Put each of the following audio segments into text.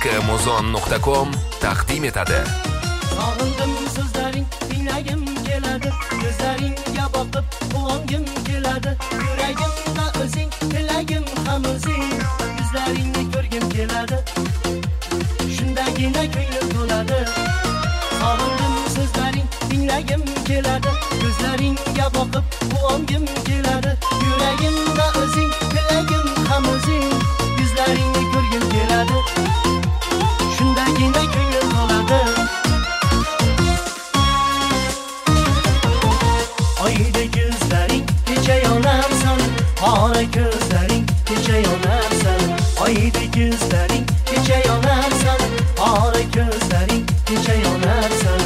Muzon.com taqdim etadi. Sog'indim so'zlaring, tinglagim keladi. Ko'zlaringga boqib quvongim keladi. Yuragimda o'zing, tilagim ham o'zing. Yuzlaringni ko'rgim keladi. Shundagina ko'nglim to'ladi. Sog'indim so'zlaring, tinglagim keladi. Ko'zlaringga boqib quvongim keladi. Yuragimda o'zing, tilagim ham o'zing. Yuzlaringni ko'rgim keladi. Shundagina ko'nglim to'ladi. Oydek ko'zlaring kecha yonarsan, qora ko'zlaring kecha yonarsan. Oydek ko'zlaring kecha yonarsan, qora ko'zlaring kecha yonarsan.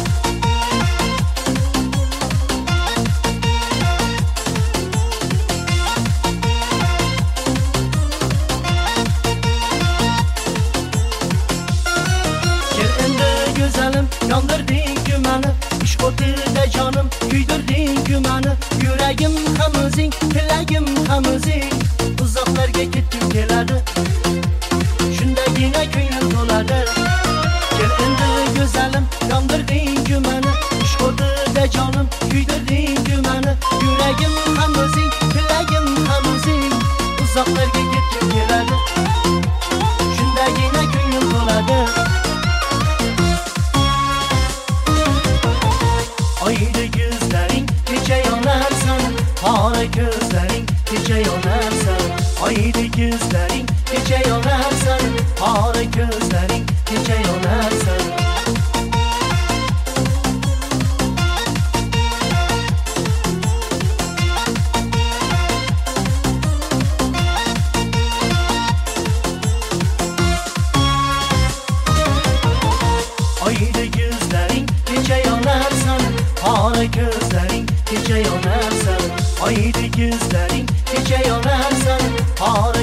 Yondirding gumani, ishq o'tida jonim, kuydirding gumani. Yuragim ham o'zing, tilagim ham o'zing. Uzoqlarga ketgim keladi. Shundagina ko'nglim to'ladi. Kel endi go'zalim, yondirding gumani, ishq o'tida jonim, kuydirding gumani. Yuragim ham o'zing, tilagim ham o'zing. Uzoqlarga ketgim keladi. Shundagina ko'nglim to'ladi. Oydek ko'zlaring kecha yonarsan, qora ko'zlaring kecha yonarsan. Oydek ko'zlaring kecha yonarsan, qora ko'zlaring kecha yonarsan. Oydek ko'zlaring kecha yonarsan, qora ko'zlaring kecha yonarsan. Oydek ko'zlaring kecha yonarsan, qora